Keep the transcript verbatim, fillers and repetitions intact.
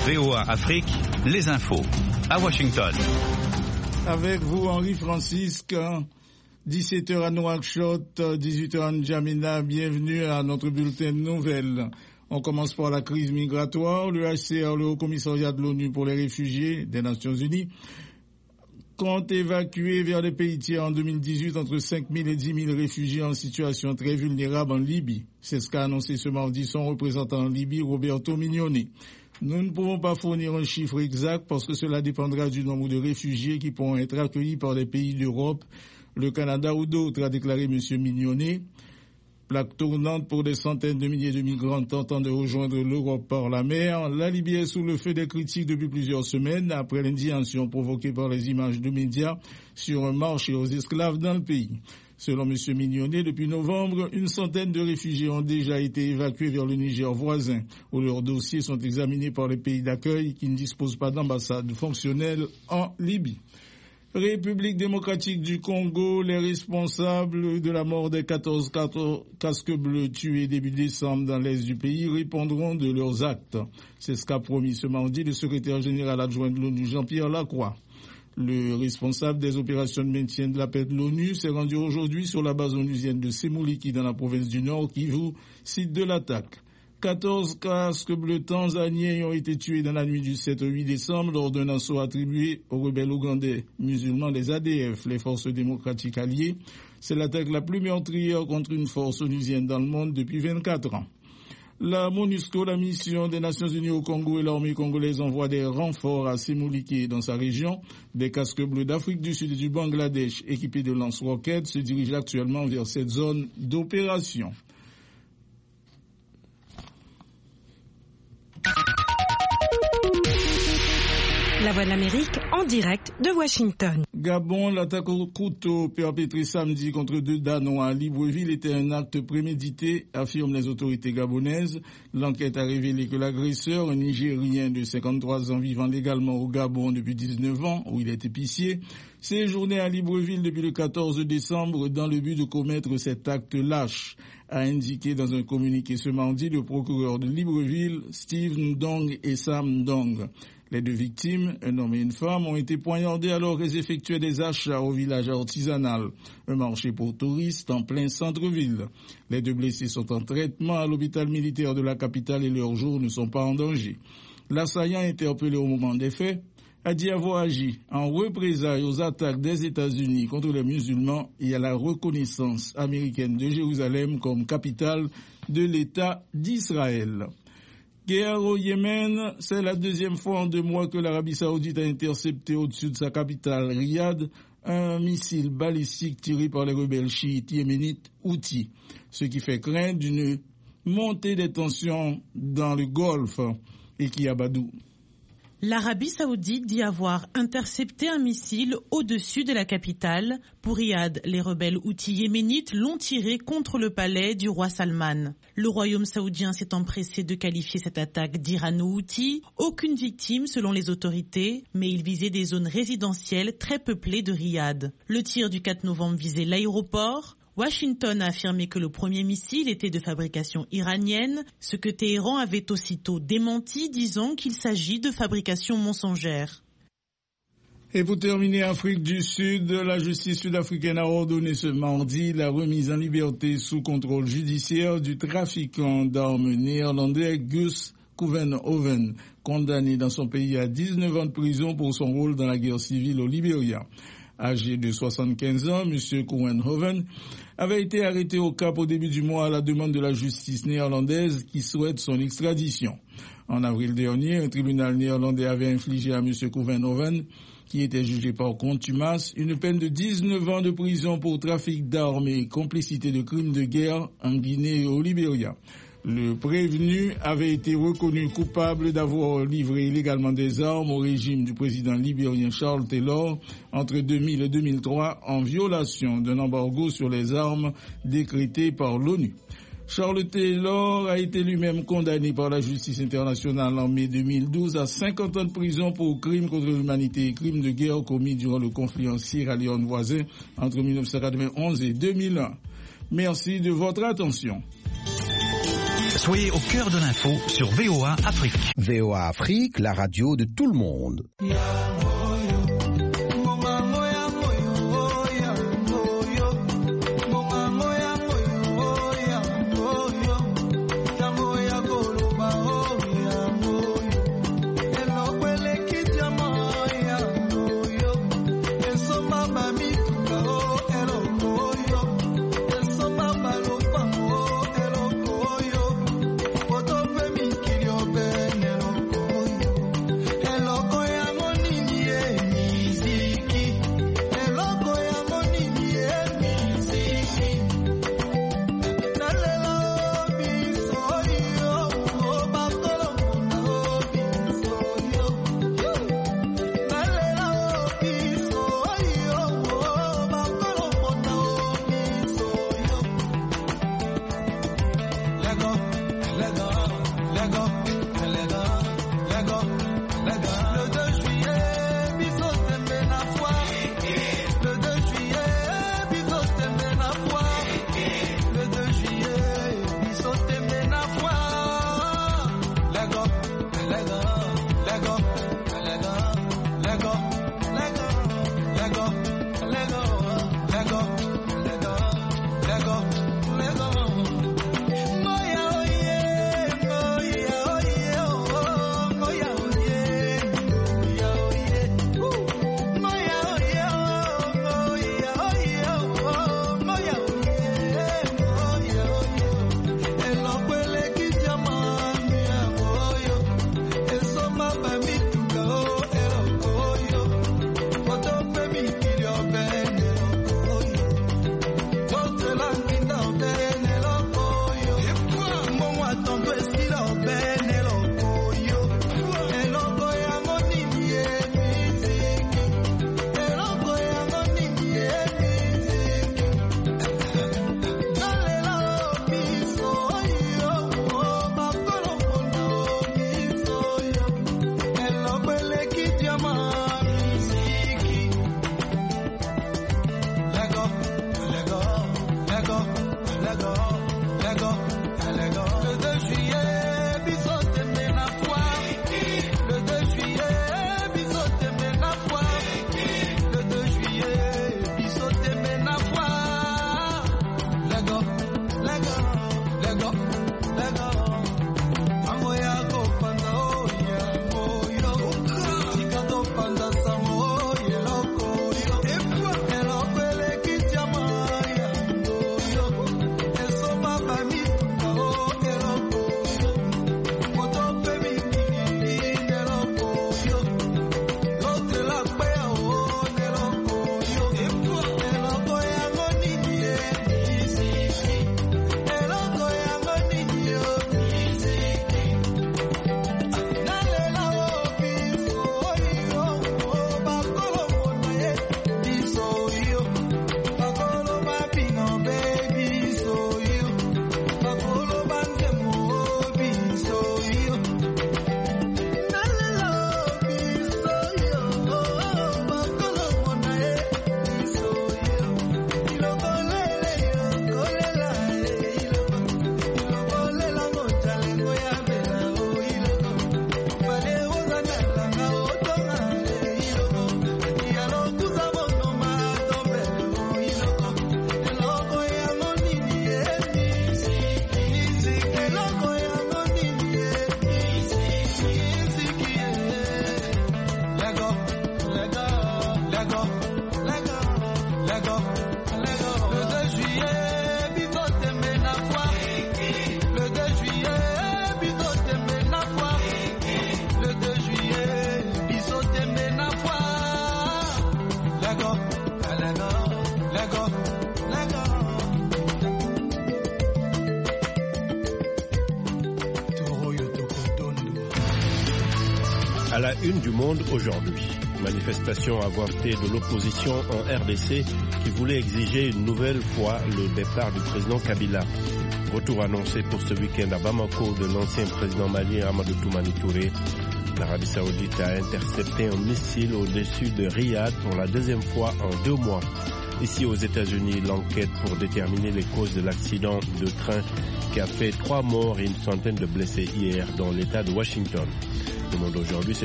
V O A Afrique, les infos, à Washington. Avec vous, Henri Francisque, dix-sept heures à Nouakchott, dix-huit heures à N'Djamena. Bienvenue à notre bulletin de nouvelles. On commence par la crise migratoire. Le H C R, le Haut Commissariat de l'ONU pour les réfugiés des Nations Unies, compte évacuer vers les pays tiers en deux mille dix-huit entre cinq mille et dix mille réfugiés en situation très vulnérable en Libye. C'est ce qu'a annoncé ce mardi son représentant en Libye, Roberto Mignone. Nous ne pouvons pas fournir un chiffre exact parce que cela dépendra du nombre de réfugiés qui pourront être accueillis par des pays d'Europe, le Canada ou d'autres, a déclaré M. Mignone. Plaque tournante pour des centaines de milliers de migrants tentant de rejoindre l'Europe par la mer. La Libye est sous le feu des critiques depuis plusieurs semaines après l'indignation provoquée par les images de médias sur un marché aux esclaves dans le pays. Selon M. Mignone, depuis novembre, une centaine de réfugiés ont déjà été évacués vers le Niger voisin, où leurs dossiers sont examinés par les pays d'accueil qui ne disposent pas d'ambassade fonctionnelle en Libye. République démocratique du Congo, les responsables de la mort des quatorze casques bleus tués début décembre dans l'est du pays répondront de leurs actes. C'est ce qu'a promis ce mardi le secrétaire général adjoint de l'ONU, Jean-Pierre Lacroix. Le responsable des opérations de maintien de la paix de l'ONU s'est rendu aujourd'hui sur la base onusienne de Semuliki dans la province du Nord, Kivu, site de l'attaque. quatorze casques bleus tanzaniens ont été tués dans la nuit du sept au huit décembre lors d'un assaut attribué aux rebelles ougandais musulmans des A D F, les forces démocratiques alliées. C'est l'attaque la plus meurtrière contre une force onusienne dans le monde depuis vingt-quatre ans. La MONUSCO, la mission des Nations Unies au Congo et l'armée congolaise envoient des renforts à Semuliki et dans sa région. Des casques bleus d'Afrique du Sud et du Bangladesh équipés de lance-roquettes se dirigent actuellement vers cette zone d'opération. La Voix de l'Amérique en direct de Washington. Gabon, l'attaque au couteau perpétrée samedi contre deux Danois à Libreville était un acte prémédité, affirment les autorités gabonaises. L'enquête a révélé que l'agresseur, un Nigérien de cinquante-trois ans vivant légalement au Gabon depuis dix-neuf ans, où il est épicier, séjournait à Libreville depuis le quatorze décembre dans le but de commettre cet acte lâche, a indiqué dans un communiqué ce mardi le procureur de Libreville, Steve Ndong et Sam Ndong. Les deux victimes, un homme et une femme, ont été poignardés alors qu'elles effectuaient des achats au village artisanal, un marché pour touristes en plein centre-ville. Les deux blessés sont en traitement à l'hôpital militaire de la capitale et leurs jours ne sont pas en danger. L'assaillant, interpellé au moment des faits, a dit avoir agi en représailles aux attaques des États-Unis contre les musulmans et à la reconnaissance américaine de Jérusalem comme capitale de l'État d'Israël. Guerre au Yémen, c'est la deuxième fois en deux mois que l'Arabie Saoudite a intercepté au-dessus de sa capitale, Riyad, un missile balistique tiré par les rebelles chiites yéménites Houthis, ce qui fait craindre une montée des tensions dans le Golfe et qui Abadou. L'Arabie Saoudite dit avoir intercepté un missile au-dessus de la capitale. Pour Riyad, les rebelles houthis yéménites l'ont tiré contre le palais du roi Salman. Le royaume saoudien s'est empressé de qualifier cette attaque d'irano-houthi. Aucune victime selon les autorités, mais il visait des zones résidentielles très peuplées de Riyad. Le tir du quatre novembre visait l'aéroport. Washington a affirmé que le premier missile était de fabrication iranienne, ce que Téhéran avait aussitôt démenti, disant qu'il s'agit de fabrication mensongère. Et pour terminer, Afrique du Sud, la justice sud-africaine a ordonné ce mardi la remise en liberté sous contrôle judiciaire du trafiquant d'armes néerlandais Gus Couwenhoven, condamné dans son pays à dix-neuf ans de prison pour son rôle dans la guerre civile au Libéria. Âgé de soixante-quinze ans, M. Couwenhoven avait été arrêté au Cap au début du mois à la demande de la justice néerlandaise qui souhaite son extradition. En avril dernier, un tribunal néerlandais avait infligé à M. Couwenhoven, qui était jugé par contumace, une peine de dix-neuf ans de prison pour trafic d'armes et complicité de crimes de guerre en Guinée et au Libéria. Le prévenu avait été reconnu coupable d'avoir livré illégalement des armes au régime du président libérien Charles Taylor entre deux mille et deux mille trois en violation d'un embargo sur les armes décrété par l'ONU. Charles Taylor a été lui-même condamné par la justice internationale en mai deux mille douze à cinquante ans de prison pour crimes contre l'humanité et crimes de guerre commis durant le conflit en Sierra Leone voisin entre dix-neuf cent quatre-vingt-onze et deux mille un. Merci de votre attention. Soyez au cœur de l'info sur V O A Afrique. V O A Afrique, la radio de tout le monde. À la une du Monde aujourd'hui, manifestation avortée de l'opposition en R D C qui voulait exiger une nouvelle fois le départ du président Kabila. Retour annoncé pour ce week-end à Bamako de l'ancien président malien Amadou Toumani Touré. L'Arabie Saoudite a intercepté un missile au-dessus de Riyad pour la deuxième fois en deux mois. Ici aux États-Unis, l'enquête pour déterminer les causes de l'accident de train qui a fait trois morts et une centaine de blessés hier dans l'État de Washington. Le Monde aujourd'hui,